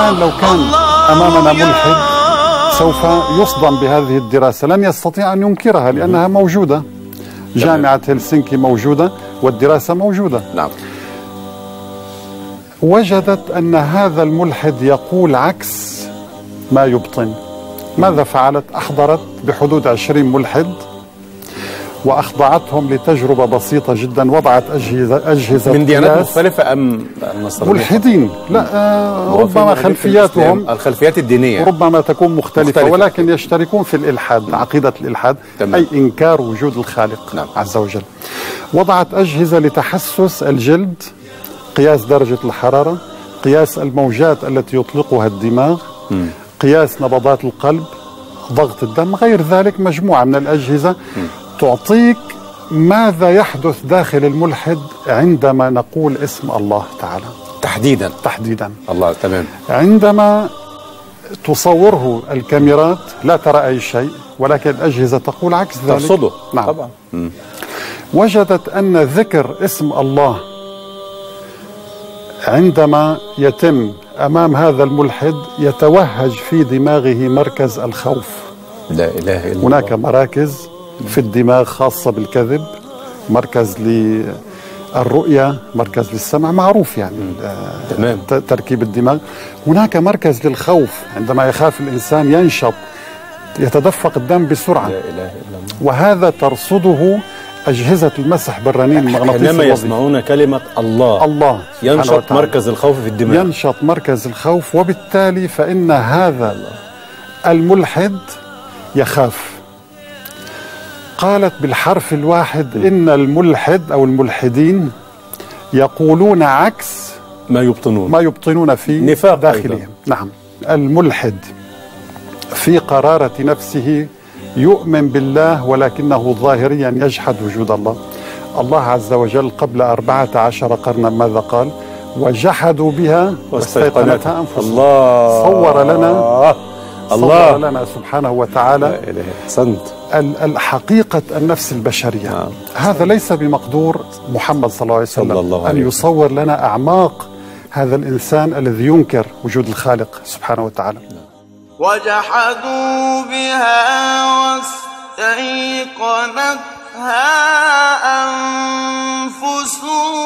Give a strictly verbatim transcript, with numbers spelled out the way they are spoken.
الآن لو كان أمامنا ملحد سوف يصدم بهذه الدراسة، لن يستطيع أن ينكرها لأنها موجودة. جامعة هلسنكي موجودة والدراسة موجودة. نعم. وجدت أن هذا الملحد يقول عكس ما يبطن. ماذا فعلت؟ أحضرت بحدود عشرين ملحد وأخضعتهم لتجربة بسيطة جدا. وضعت أجهزة أجهزة من ديانات مختلفة أم النصرانية؟ ملحدين، لا آه ربما خلفياتهم الخلفيات الدينية ربما تكون مختلفة, مختلفة ولكن يشتركون في الإلحاد، عقيدة الإلحاد. تمام. أي إنكار وجود الخالق. نعم. عز وجل. وضعت أجهزة لتحسس الجلد، قياس درجة الحرارة، قياس الموجات التي يطلقها الدماغ، م. قياس نبضات القلب، ضغط الدم، غير ذلك مجموعة من الأجهزة م. تعطيك ماذا يحدث داخل الملحد عندما نقول اسم الله تعالى تحديدا. تحديدا الله. تمام. عندما تصوره الكاميرات لا ترى أي شيء، ولكن الأجهزة تقول عكس ذلك. ترصده. نعم. طبعا. م. وجدت أن ذكر اسم الله عندما يتم أمام هذا الملحد يتوهج في دماغه مركز الخوف. لا إله إلا الله. هناك مراكز في الدماغ خاصة بالكذب، مركز للرؤية، مركز للسمع، معروف يعني. تمام. تركيب الدماغ. هناك مركز للخوف، عندما يخاف الإنسان ينشط، يتدفق الدم بسرعة. لا إله إلا الله. وهذا ترصده أجهزة المسح بالرنين المغناطيسي. حينما يسمعون كلمة الله الله ينشط مركز الخوف في الدماغ، ينشط مركز الخوف، وبالتالي فإن هذا الملحد يخاف. قالت بالحرف الواحد إن الملحد أو الملحدين يقولون عكس ما يبطنون ما يبطنون في نفاق داخلهم. أيضا. نعم. الملحد في قرارة نفسه يؤمن بالله ولكنه ظاهريا يجحد وجود الله. الله عز وجل قبل أربعة عشر قرنا ماذا قال؟ وجحدوا بها واستيقنتها أنفسهم. الله. صور لنا الله صور لنا سبحانه وتعالى أحسنت الحقيقة النفس البشرية. نعم. هذا ليس بمقدور محمد صلى الله عليه وسلم الله أن يصور لنا أعماق هذا الإنسان الذي ينكر وجود الخالق سبحانه وتعالى. وجحدوا بها واستيقنتها أنفسهم